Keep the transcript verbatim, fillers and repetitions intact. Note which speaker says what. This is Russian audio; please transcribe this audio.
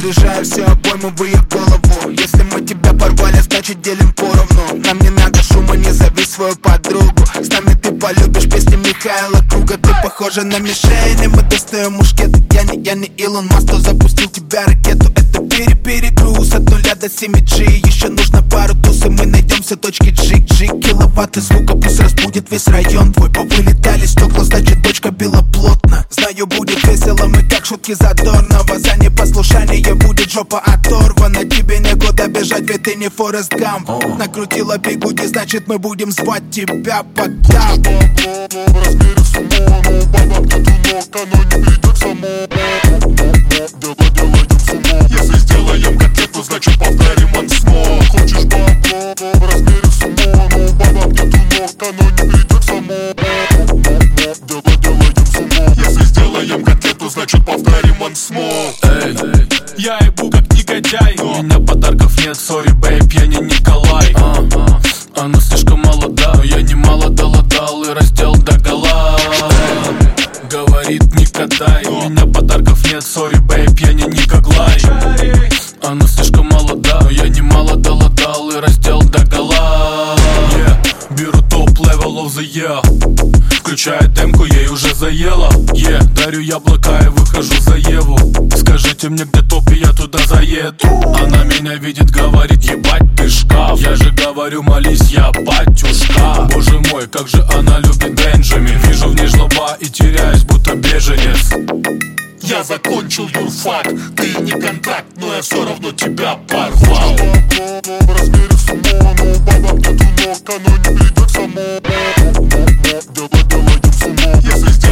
Speaker 1: разряжаю все обойму в ее голову. Если мы тебя порвали, значит делим поровну. Нам не надо шума, не зови свою подругу. С нами ты полюбишь песни Михаила Круга. Ты похожа на мишень, и мы достаем мушкеты. Я не, я не Илон Маск, кто запустил тебя ракету. Это пере-перегруз от нуля до семи джи. Еще нужно пару туз, и мы найдем все точки джик-джик. Киловатты звука пусть разбудит весь район твой. Повылетали стекла, значит дочка била плотно. Знаю, будет весело, мы как шутки задорного. За непослушание будет жопа оторвана. Тебе некуда бежать, ведь ты не Форест Гамп. Накрутила бигуди, значит мы будем звать тебя под тап.
Speaker 2: В размере сумо, но баба где тунок, оно не придет само. Дело делаем сумо. Если сделаем котлету, значит повторим он снова. Хочешь бабло? В размере сумо, но баба где тунок, оно не придет само. Дело делаем сумо. Если сделаем котлету, значит повторим он снова.
Speaker 3: Эй, я ебу как негодяй. У меня подарков нет, сори, бэйб, я не Николай. а, а, Она слишком молода, но я немало доладал и раздел догола. Говорит, не катай. У меня подарков нет, сори, бэйб, я не Николай. Она слишком молода, но я немало доладал и раздел догола. yeah. Беру топ-левел of the year. Включая демку, ей уже заела. yeah. Дарю яблока и выхожу за Еву. Скажите мне, где топ, и я туда заеду. Она меня видит, говорит, ебать ты шкаф. Я же говорю, молись, я батюшка. Боже мой, как же она любит Бенджамин. Вижу в ней жлоба и теряюсь, будто беженец.
Speaker 2: Я закончил юрфак, ты не контракт, но я все равно тебя порвал. В размере сумо, но баба где тунок, оно не придет само. Дело делаем сумо. Если